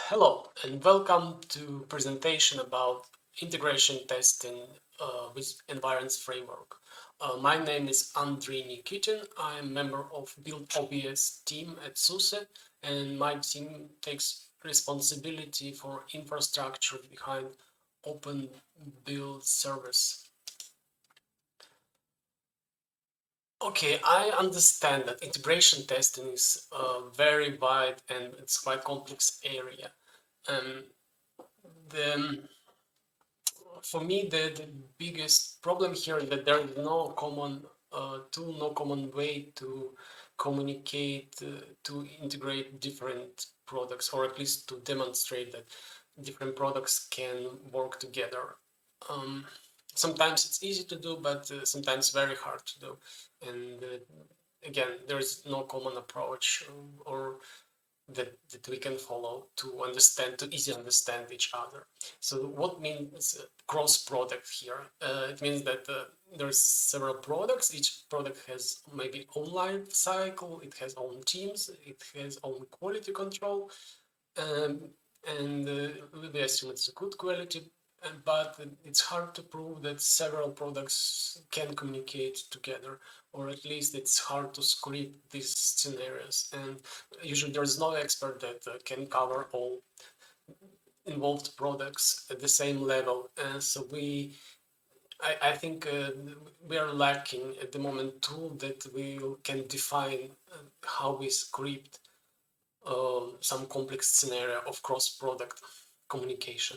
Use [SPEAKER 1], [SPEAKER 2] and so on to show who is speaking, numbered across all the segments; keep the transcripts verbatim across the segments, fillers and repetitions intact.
[SPEAKER 1] Hello and welcome to presentation about integration testing uh, with Environs framework. Uh, my name is Andrei Nikitin. I am member of Build O B S team at SUSE, and my team takes responsibility for infrastructure behind Open Build service. Okay, I understand that integration testing is a very wide and it's quite complex area. Um, the for me, the, the biggest problem here is that there is no common uh, tool, no common way to communicate, uh, to integrate different products, or at least to demonstrate that different products can work together. Um, sometimes it's easy to do, but uh, sometimes very hard to do. And uh, again, there is no common approach or that, that we can follow to understand, to easily understand each other. So what means uh, cross product here? Uh, it means that uh, there's several products. Each product has maybe own life cycle, it has own teams, it has own quality control, um, and uh, we assume it's a good quality, but it's hard to prove that several products can communicate together, or at least it's hard to script these scenarios. And usually there's no expert that uh, can cover all involved products at the same level. And so we, I, I think uh, we are lacking at the moment tool that we can define uh, how we script uh, some complex scenario of cross-product communication.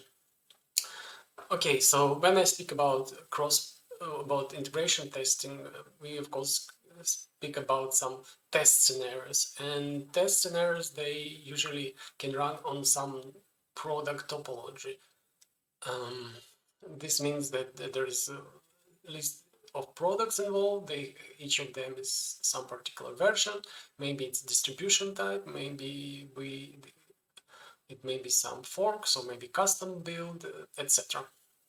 [SPEAKER 1] Okay, so when I speak about cross, uh, about integration testing, uh, we of course speak about some test scenarios, and test scenarios, they usually can run on some product topology. Um, this means that, that there is a list of products involved. They, each of them is some particular version. Maybe it's distribution type. Maybe we it may be some forks or maybe custom build, et cetera.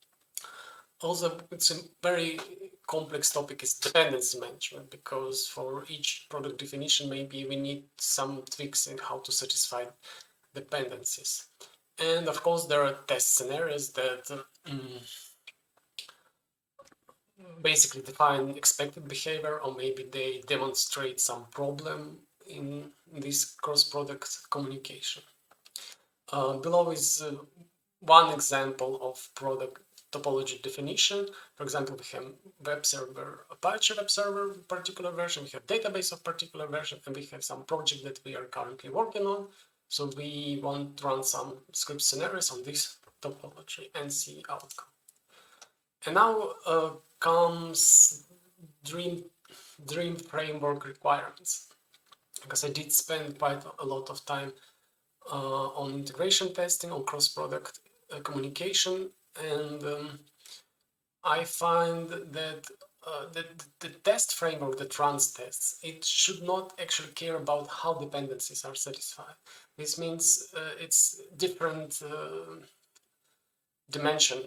[SPEAKER 1] Also, it's a very complex topic is dependency management, because for each product definition, maybe we need some tweaks in how to satisfy dependencies. And of course, there are test scenarios that um, basically define expected behavior, or maybe they demonstrate some problem in this cross-product communication. Uh, below is uh, one example of product topology definition. For example, we have web server, Apache web server particular version, we have database of particular version, and we have some project that we are currently working on. So we want to run some script scenarios on this topology and see outcome. And now uh, comes dream dream framework requirements, because I did spend quite a lot of time uh, on integration testing, on cross-product uh, communication, and um, I find that uh, the, the test framework that runs tests, it should not actually care about how dependencies are satisfied. This means uh, it's different uh, dimension,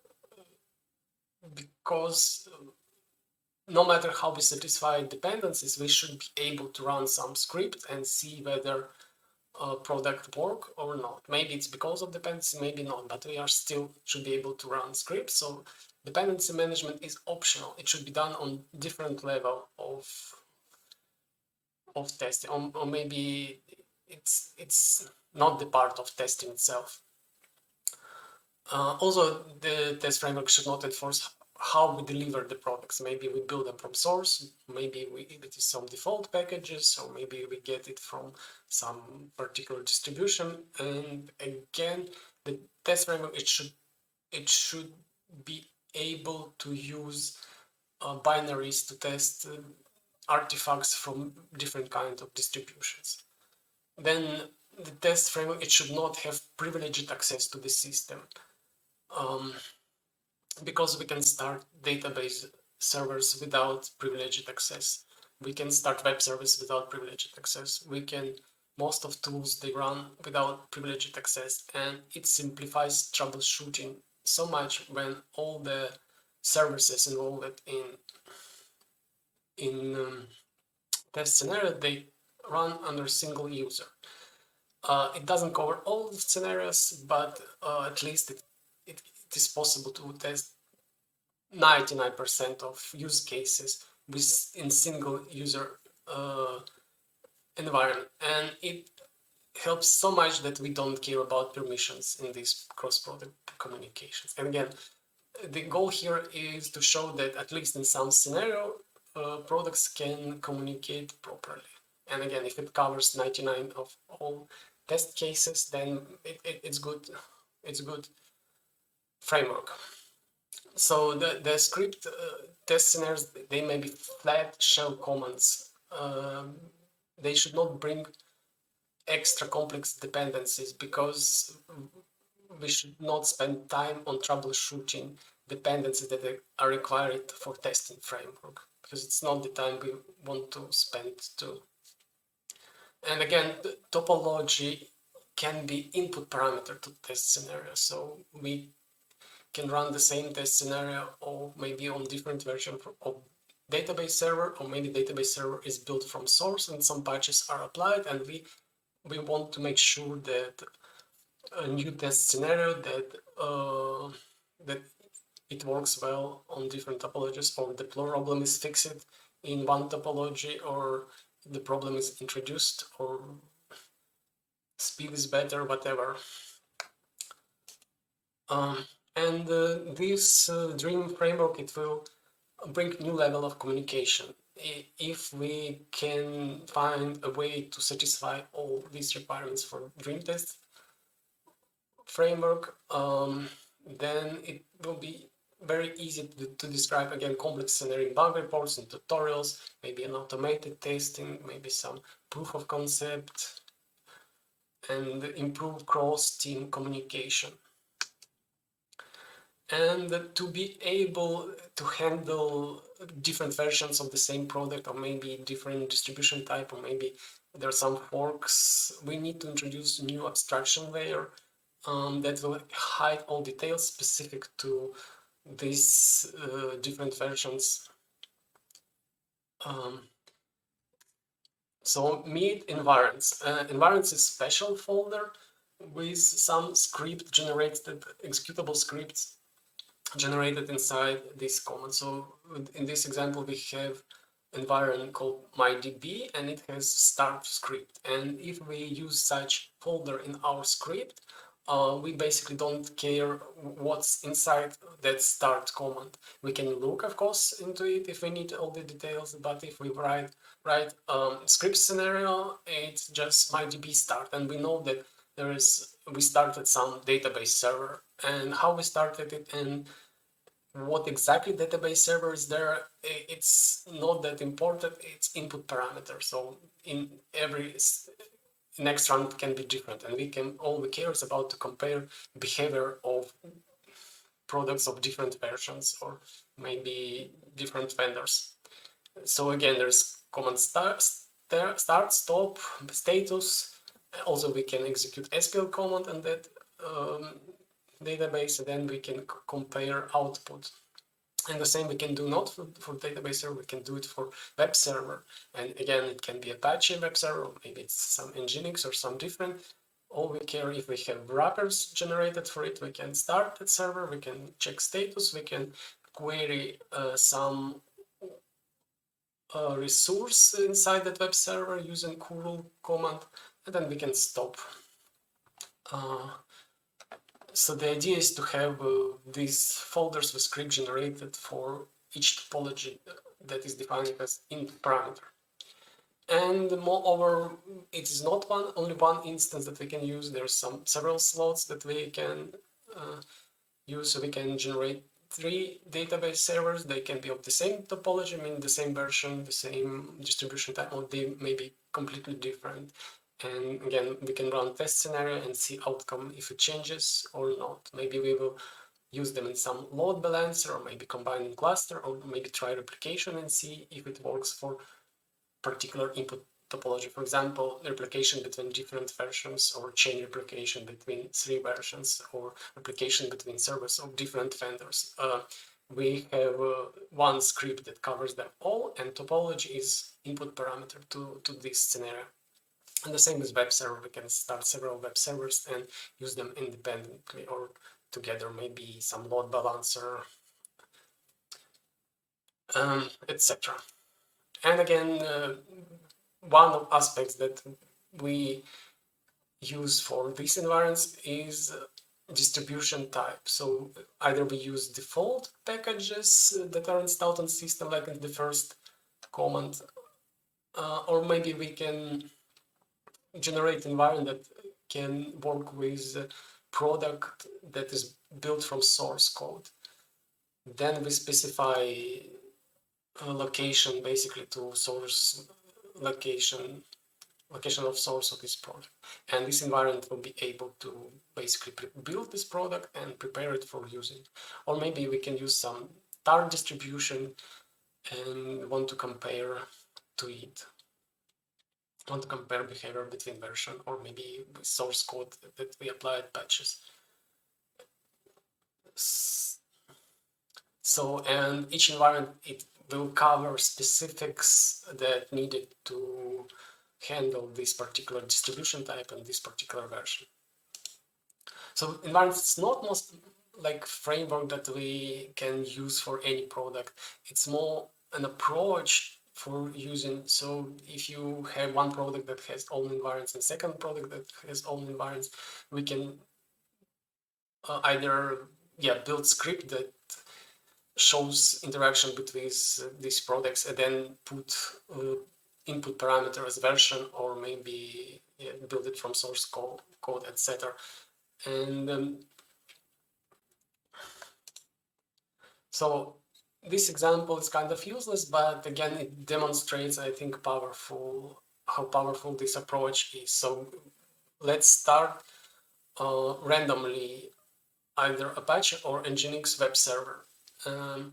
[SPEAKER 1] because no matter how we satisfy dependencies, we should be able to run some script and see whether a product work or not. Maybe it's because of dependency, maybe not, but we are still should be able to run scripts. So dependency management is optional. It should be done on different level of of testing, or, or maybe it's it's not the part of testing itself. Uh, also, the test framework should not enforce how we deliver the products. Maybe we build them from source, maybe we, it is some default packages, or maybe we get it from some particular distribution. And again, the test framework, it should it should be able to use uh, binaries to test uh, artifacts from different kinds of distributions. Then the test framework, it should not have privileged access to the system. Um, because we can start database servers without privileged access. We can start web service without privileged access. We can, most of tools, they run without privileged access, and it simplifies troubleshooting so much when all the services involved in in um, test scenario, they run under single user. Uh, it doesn't cover all the scenarios, but uh, at least it, it, it is possible to test ninety-nine percent of use cases with in single user uh, environment, and it helps so much that we don't care about permissions in these cross-product communications. And again, the goal here is to show that at least in some scenario, uh, products can communicate properly. And again, if it covers ninety-nine of all test cases, then it, it, it's good. It's a good framework. So the, the script uh, test scenarios, they may be flat shell commands. Um, they should not bring extra complex dependencies because we should not spend time on troubleshooting dependencies that are required for testing framework, because it's not the time we want to spend to. And again, the topology can be input parameter to test scenario. So we can run the same test scenario or maybe on different version of database server, or maybe database server is built from source and some patches are applied, and we we want to make sure that a new test scenario that uh, that it works well on different topologies, or the problem is fixed in one topology, or the problem is introduced, or speed is better, whatever. Um, and uh, this uh, Dream framework, it will bring new level of communication. If we can find a way to satisfy all these requirements for Dream test framework, um, then it will be very easy to, to describe again complex scenario bug reports and tutorials, maybe an automated testing, maybe some proof of concept, and improve cross-team communication. And to be able to handle different versions of the same product, or maybe different distribution type, or maybe there are some forks, we need to introduce a new abstraction layer um, that will hide all details specific to these uh, different versions. Um, so meet environments. Uh, environments is special folder with some script generated, executable scripts generated inside this command. So in this example, we have environment called mydb, and it has start script. And if we use such folder in our script, uh, we basically don't care what's inside that start command. We can look, of course, into it if we need all the details, but if we write write um, script scenario, it's just mydb start, and we know that there is we started some database server, and how we started it and what exactly database server is there, it's not that important. It's input parameter. So in every next round can be different, and we can all we care is about to compare behavior of products of different versions or maybe different vendors. So again, there's command start, start, stop, status. Also, we can execute S Q L command and that um, database, and then we can compare output. And the same we can do not for, for database server, we can do it for web server. And again, it can be Apache web server, or maybe it's some Nginx or some different. All we care if we have wrappers generated for it, we can start that server, we can check status, we can query uh, some uh, resource inside that web server using curl command, and then we can stop. Uh, So the idea is to have uh, these folders with script generated for each topology that is defined as input parameter. And moreover, it is not one only one instance that we can use. There's some several slots that we can uh, use. So we can generate three database servers. They can be of the same topology, I mean the same version, the same distribution type, or they may be completely different. And again, we can run test scenario and see outcome if it changes or not. Maybe we will use them in some load balancer, or maybe combine in cluster, or maybe try replication and see if it works for particular input topology. For example, replication between different versions, or chain replication between three versions, or replication between servers of different vendors. Uh, we have uh, one script that covers them all, and topology is input parameter to, to this scenario. And the same as web server, we can start several web servers and use them independently or together, maybe some load balancer, um, et cetera. And again, uh, one of aspects that we use for these environments is distribution type. So either we use default packages that are installed on the system, like in the first command, uh, or maybe we can generate environment that can work with product that is built from source code. Then we specify a location basically to source location location of source of this product, and this environment will be able to basically build this product and prepare it for using. Or maybe we can use some tar distribution and want to compare to it want to compare behavior between version or maybe source code that we applied patches. So, and each environment, it will cover specifics that needed to handle this particular distribution type and this particular version. So environment is not most like framework that we can use for any product. It's more an approach for using. So if you have one product that has own environments and second product that has own environments, we can uh, either yeah build script that shows interaction between uh, these products and then put uh, input parameter as version, or maybe yeah, build it from source code, code et cetera. And um, so this example is kind of useless, but again, it demonstrates, I think, powerful how powerful this approach is. So let's start uh, randomly either Apache or Nginx web server. Um,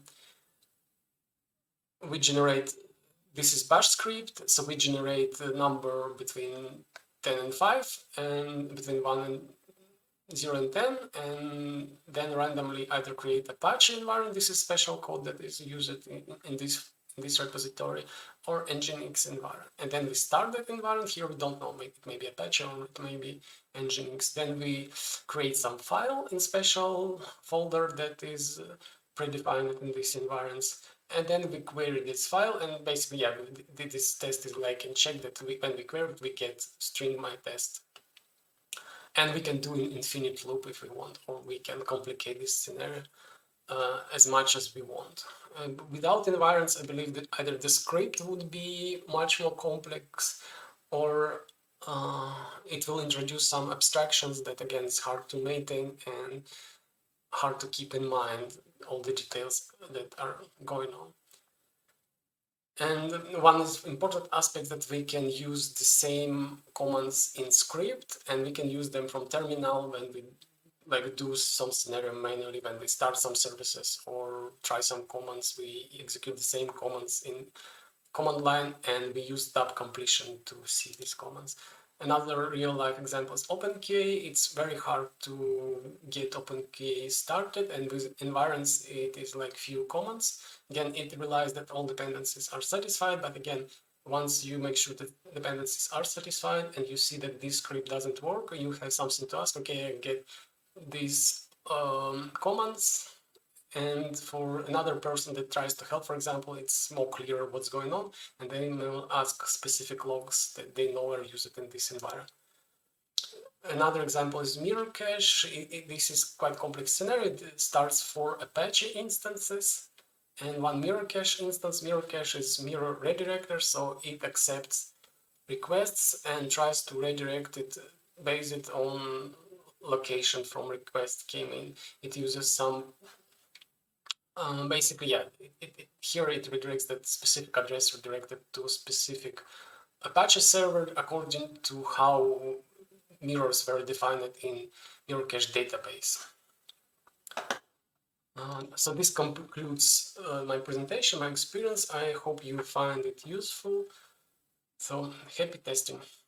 [SPEAKER 1] we generate, this is bash script, so we generate a number between ten and five and between one and zero and ten, and then randomly either create Apache environment, this is special code that is used in, in this in this repository, or Nginx environment. And then we start that environment. Here we don't know, maybe it may be Apache or it may be Nginx. Then we create some file in special folder that is predefined in these environments. And then we query this file, and basically, yeah, this test is like, and check that we, when we query it, we get string my test. And we can do an infinite loop if we want, or we can complicate this scenario uh, as much as we want. And without environments, I believe that either the script would be much more complex, or uh, it will introduce some abstractions that, again, is hard to maintain and hard to keep in mind all the details that are going on. And one important aspect that we can use the same commands in script, and we can use them from terminal when we like do some scenario manually, when we start some services or try some commands. We execute the same commands in command line, and we use tab completion to see these commands. Another real-life example is OpenQA. It's very hard to get OpenQA started, and with environments, it is like few commands. Again, it relies that all dependencies are satisfied, but again, once you make sure that dependencies are satisfied and you see that this script doesn't work, you have something to ask, okay, I get these um, commands, and for another person that tries to help, for example, it's more clear what's going on, and then they'll ask specific logs that they know are used in this environment. Another example is mirror cache. It, it, this is quite complex scenario. It starts for Apache instances and one mirror cache instance. Mirror cache is mirror redirector, so it accepts requests and tries to redirect it based on location from request came in. It uses some Um, basically, yeah, it, it, it, here it redirects that specific address redirected to a specific Apache server according to how mirrors were defined in mirror cache database. Uh, so this concludes uh, my presentation, my experience. I hope you find it useful. So happy testing.